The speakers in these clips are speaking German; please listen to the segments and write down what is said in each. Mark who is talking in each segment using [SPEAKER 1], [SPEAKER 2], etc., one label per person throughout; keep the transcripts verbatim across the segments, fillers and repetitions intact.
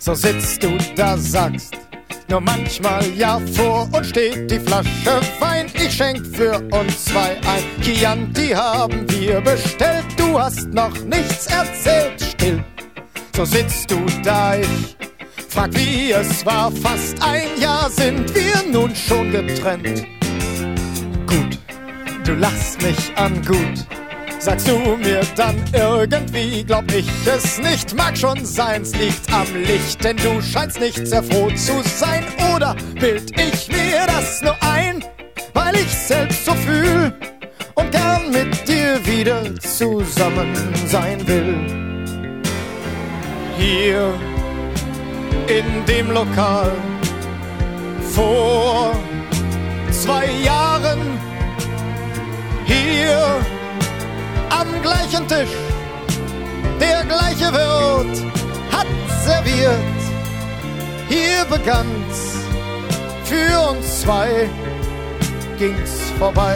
[SPEAKER 1] So sitzt du da, sagst nur manchmal ja, vor uns steht die Flasche Wein. Ich schenk für uns zwei ein. Chianti haben wir bestellt, du hast noch nichts erzählt. Still, so sitzt du da, ich frag, wie es war. Fast ein Jahr sind wir nun schon getrennt. Gut, du lachst mich an, gut. Sagst du mir dann irgendwie, glaub ich es nicht. Mag schon sein, es liegt am Licht, denn du scheinst nicht sehr froh zu sein. Oder bild ich mir das nur ein, weil ich selbst so fühl und gern mit dir wieder zusammen sein will. Hier in dem Lokal vor zwei Jahren, hier am gleichen Tisch, der gleiche Wirt hat serviert. Hier begann's, für uns zwei ging's vorbei.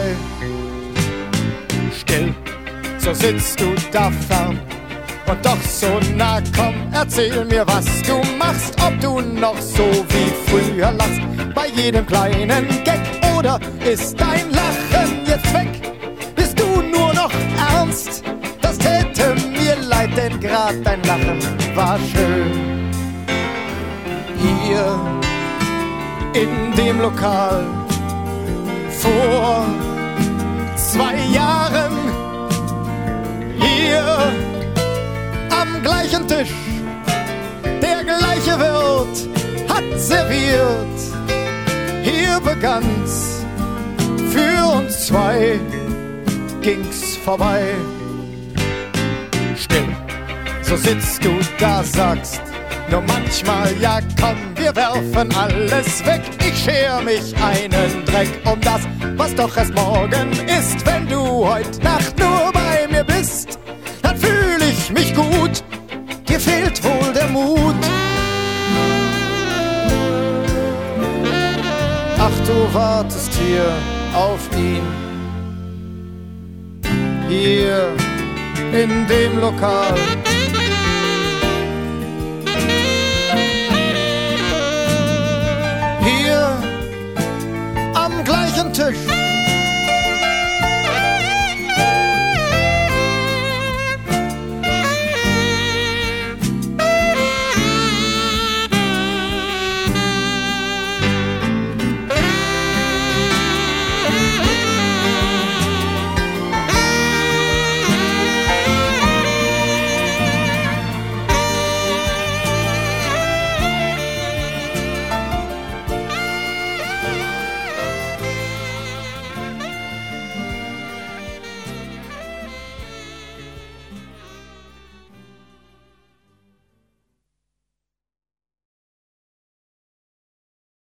[SPEAKER 1] Still, so sitzt du da fern und doch so nah, komm, erzähl mir, was du machst. Ob du noch so wie früher lachst, bei jedem kleinen Gag, oder ist dein Lachen jetzt weg? Bist du nur noch ernst? Das täte mir leid, denn grad dein Lachen war schön. Hier in dem Lokal vor zwei Jahren, hier am gleichen Tisch, der gleiche Wirt hat serviert. Hier begann's, für uns zwei ging's vorbei. Still, so sitzt du da, sagst nur manchmal ja, komm, wir werfen alles weg. Ich scher mich einen Dreck um das, was doch erst morgen ist. Wenn du heut Nacht nur bei mir bist, dann fühl ich mich gut, dir fehlt wohl der Mut. Ach, du wartest hier auf ihn, hier in dem Lokal. Hier am gleichen Tisch,